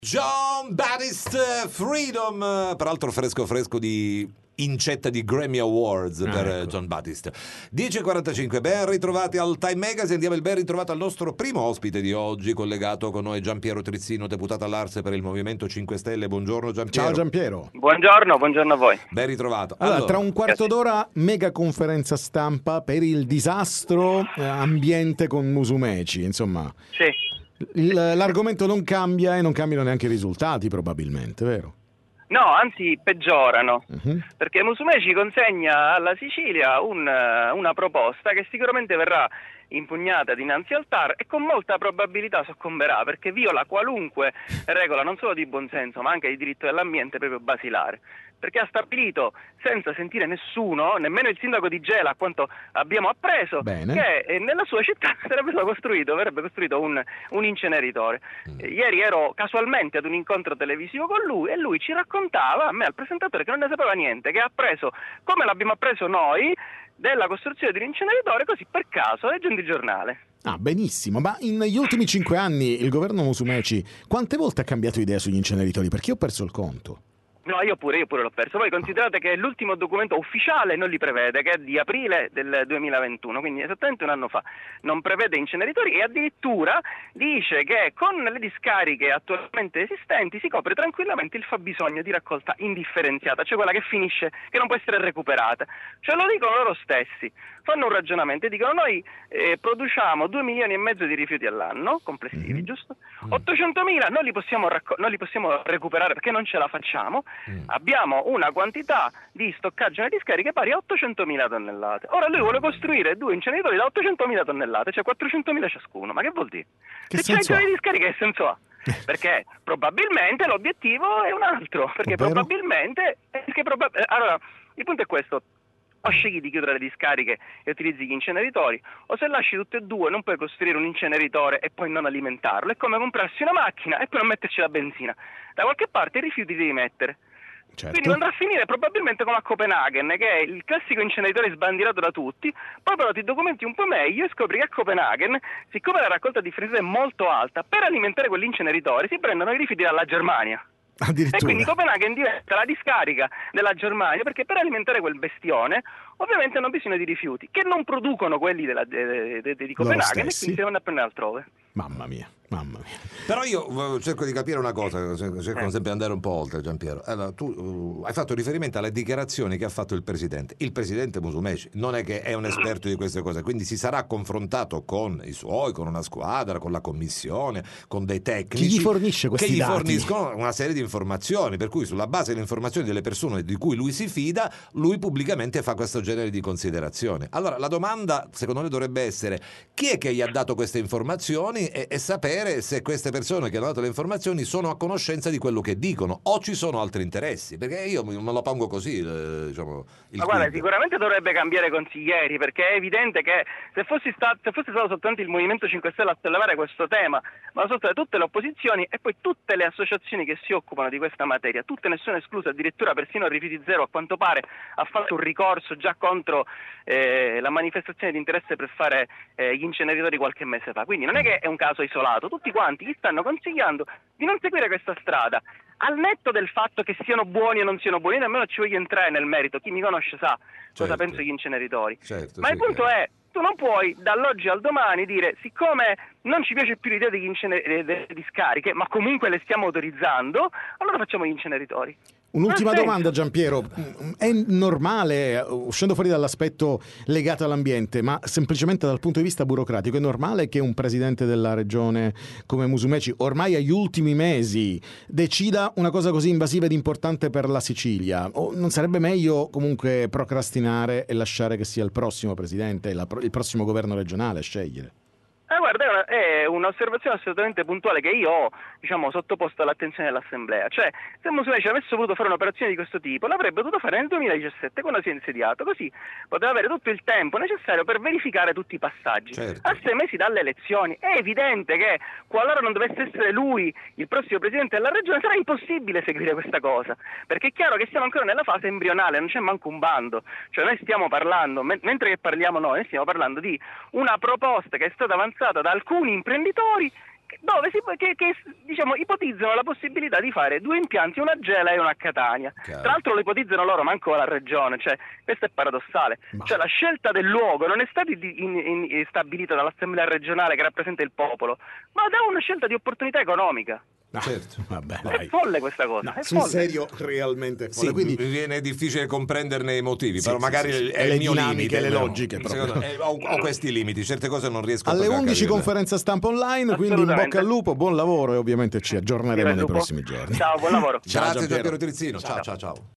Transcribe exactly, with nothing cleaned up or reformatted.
John Baptiste Freedom, peraltro fresco fresco di incetta di Grammy Awards per ah, ecco. John Baptiste. dieci e quarantacinque, ben ritrovati al Time Magazine. Diamo il ben ritrovato al nostro primo ospite di oggi, collegato con noi Giampiero Trizzino, deputato all'Arse per il Movimento cinque Stelle. Buongiorno Giampiero. Ciao Giampiero. Buongiorno, buongiorno a voi. Ben ritrovato. Allora, allora tra un quarto d'ora mega conferenza stampa per il disastro eh, ambiente con Musumeci, insomma. Sì. Il, l'argomento non cambia e non cambiano neanche i risultati probabilmente, vero? No, anzi peggiorano, Uh-huh. perché Musumeci consegna alla Sicilia un, una proposta che sicuramente verrà impugnata dinanzi al T A R e con molta probabilità soccomberà, perché viola qualunque regola non solo di buonsenso ma anche di diritto dell'ambiente proprio basilare, perché ha stabilito senza sentire nessuno, nemmeno il sindaco di Gela, a quanto abbiamo appreso, Bene. che nella sua città sarebbe stato costruito, verrebbe costruito un, un inceneritore. Mm. Eh, Ieri ero casualmente ad un incontro televisivo con lui e lui ci raccontava, a me al presentatore, che non ne sapeva niente, che ha appreso, come l'abbiamo appreso noi, della costruzione di un inceneritore così per caso, leggendo il giornale. Ah, benissimo, ma negli ultimi cinque anni il governo Musumeci quante volte ha cambiato idea sugli inceneritori? Perché io ho perso il conto. No, io pure, io pure l'ho perso. Voi considerate che l'ultimo documento ufficiale non li prevede, che è di aprile del duemilaventuno, quindi esattamente un anno fa. Non prevede inceneritori e addirittura dice che con le discariche attualmente esistenti si copre tranquillamente il fabbisogno di raccolta indifferenziata, cioè quella che finisce, che non può essere recuperata. Cioè lo dicono loro stessi. Fanno un ragionamento e dicono: noi eh, produciamo due milioni e mezzo di rifiuti all'anno, complessivi, Mm-hmm. giusto? ottocentomila non li possiamo racco- non li possiamo recuperare perché non ce la facciamo. Mm. Abbiamo una quantità di stoccaggio nelle discariche pari a ottocentomila tonnellate. Ora lui vuole costruire due inceneritori da ottocentomila tonnellate, cioè quattrocentomila ciascuno. Ma che vuol dire? Che Se c'è senso ha? le discariche, che senso ha? Perché probabilmente l'obiettivo è un altro, perché Ovvero? probabilmente perché probab- eh, allora, il punto è questo: o scegli di chiudere le discariche e utilizzi gli inceneritori, o se lasci tutte e due non puoi costruire un inceneritore e poi non alimentarlo. È come comprarsi una macchina e poi non metterci la benzina. Da qualche parte i rifiuti devi mettere. Certo. Quindi andrà a finire probabilmente come a Copenaghen, che è il classico inceneritore sbandierato da tutti. Poi però ti documenti un po' meglio e scopri che a Copenaghen, siccome la raccolta differenziata è molto alta, per alimentare quell'inceneritore si prendono i rifiuti dalla Germania. E Addirittura. quindi Copenaghen diventa la discarica della Germania, perché per alimentare quel bestione ovviamente hanno bisogno di rifiuti che non producono quelli della, de, de, de, di Loro Copenaghen, e stessi. quindi si devono prendere altrove. Mamma mia, mamma mia. Però io eh, cerco di capire una cosa, cerco Eh. sempre di andare un po' oltre, Giampiero. Allora, tu uh, hai fatto riferimento alle dichiarazioni che ha fatto il presidente. Il presidente Musumeci non è che è un esperto di queste cose, quindi si sarà confrontato con i suoi, con una squadra, con la commissione, con dei tecnici. Chi gli fornisce questi che gli dati? forniscono una serie di informazioni, per cui sulla base delle informazioni delle persone di cui lui si fida, lui pubblicamente fa questo genere di considerazioni. Allora la domanda secondo me dovrebbe essere: chi è che gli ha dato queste informazioni, e, e sapere se queste persone che hanno dato le informazioni sono a conoscenza di quello che dicono o ci sono altri interessi, perché io me lo pongo così, eh, diciamo, il Ma guarda, quid. sicuramente dovrebbe cambiare consiglieri, perché è evidente che se fossi stato, se fosse stato soltanto il Movimento cinque Stelle a sollevare questo tema, ma sono state tutte le opposizioni e poi tutte le associazioni che si occupano di questa materia, tutte, nessuna esclusa, addirittura persino Rifiuti Zero a quanto pare ha fatto un ricorso già contro eh, la manifestazione di interesse per fare eh, gli inceneritori qualche mese fa. Quindi non è che è un caso isolato, tutti quanti gli stanno consigliando di non seguire questa strada, al netto del fatto che siano buoni o non siano buoni. Io nemmeno ci voglio entrare nel merito, chi mi conosce sa cosa Certo. penso degli inceneritori. Certo, Ma sì, il punto che- è: tu non puoi dall'oggi al domani dire, siccome non ci piace più l'idea degli incene- delle discariche, ma comunque le stiamo autorizzando, allora facciamo gli inceneritori. Un'ultima Non ha senso. domanda, Giampiero. È normale, uscendo fuori dall'aspetto legato all'ambiente, ma semplicemente dal punto di vista burocratico, è normale che un presidente della regione come Musumeci, ormai agli ultimi mesi, decida una cosa così invasiva ed importante per la Sicilia? O non sarebbe meglio comunque procrastinare e lasciare che sia il prossimo presidente, la- il prossimo governo regionale a scegliere? Eh, guarda, è, una, è un'osservazione assolutamente puntuale che io ho, diciamo, sottoposto all'attenzione dell'Assemblea. Cioè, se Musumeci avesse voluto fare un'operazione di questo tipo, l'avrebbe dovuto fare nel duemiladiciassette, quando si è insediato, così poteva avere tutto il tempo necessario per verificare tutti i passaggi. Certo. A sei mesi dalle elezioni è evidente che, qualora non dovesse essere lui il prossimo presidente della regione, sarà impossibile seguire questa cosa, perché è chiaro che siamo ancora nella fase embrionale, non c'è manco un bando. Cioè noi stiamo parlando, me- mentre che parliamo noi, stiamo parlando di una proposta che è stata avanzata da alcuni imprenditori dove si, che, che diciamo ipotizzano la possibilità di fare due impianti, una a Gela e una a Catania. Chiaro. Tra l'altro lo ipotizzano loro, manco la regione, cioè questo è paradossale. Ma... Cioè la scelta del luogo non è stata in, in, in, stabilita dall'assemblea regionale che rappresenta il popolo, ma da una scelta di opportunità economica. No, certo. Vabbè, È dai. folle questa cosa. No, è sul folle. serio, realmente è folle. Sì, Quindi mi viene difficile comprenderne i motivi, Sì, però sì, magari sì, sì. è E le il mio dinamiche, limite. le no? logiche proprio. Secondo- eh, ho, ho questi limiti, certe cose non riesco alle proprio a undici capirle. conferenza stampa online, quindi in Assolutamente. bocca al lupo, buon lavoro e ovviamente ci aggiorneremo Viva il nei lupo. prossimi giorni. Ciao, buon lavoro. Grazie Giampiero. Giampiero Trizzino, ciao ciao ciao.